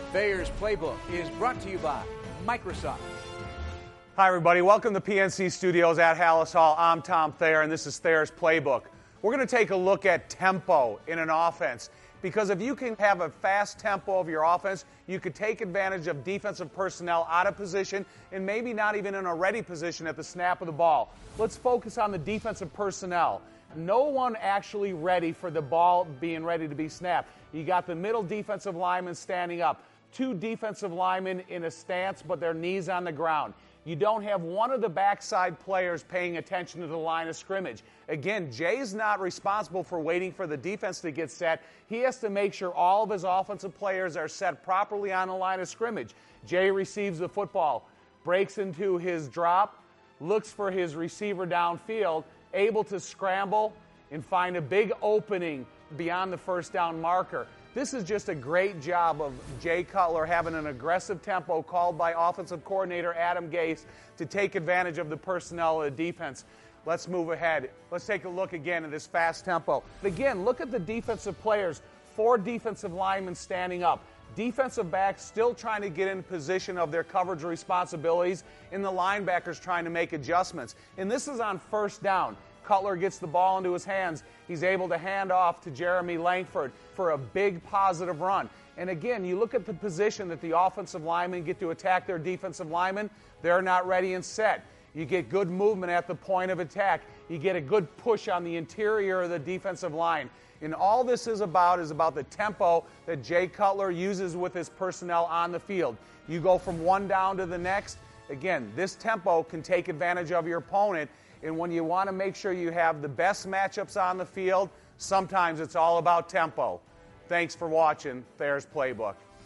Thayer's Playbook is brought to you by Microsoft. Hi, everybody. Welcome to PNC Studios at Halas Hall. I'm Tom Thayer, and this is Thayer's Playbook. We're going to take a look at tempo in an offense, because if you can have a fast tempo of your offense, you could take advantage of defensive personnel out of position and maybe not even in a ready position at the snap of the ball. Let's focus on the defensive personnel. No one actually ready for the ball being ready to be snapped. You got the middle defensive lineman standing up. Two defensive linemen in a stance, but their knees on the ground. You don't have one of the backside players paying attention to the line of scrimmage. Again, Jay's not responsible for waiting for the defense to get set. He has to make sure all of his offensive players are set properly on the line of scrimmage. Jay receives the football, breaks into his drop, looks for his receiver downfield, able to scramble and find a big opening beyond the first down marker. This is just a great job of Jay Cutler having an aggressive tempo called by offensive coordinator Adam Gase to take advantage of the personnel of the defense. Let's move ahead. Let's take a look again at this fast tempo. Again, look at the defensive players. 4 defensive linemen standing up. Defensive backs still trying to get in position of their coverage responsibilities, and the linebackers trying to make adjustments. And this is on first down. Cutler gets the ball into his hands. He's able to hand off to Jeremy Langford for a big positive run. And again, you look at the position that the offensive linemen get to attack their defensive linemen. They're not ready and set. You get good movement at the point of attack. You get a good push on the interior of the defensive line. And all this is about the tempo that Jay Cutler uses with his personnel on the field. You go from one down to the next. Again, this tempo can take advantage of your opponent. And when you want to make sure you have the best matchups on the field, sometimes it's all about tempo. Thanks for watching Thayer's Playbook.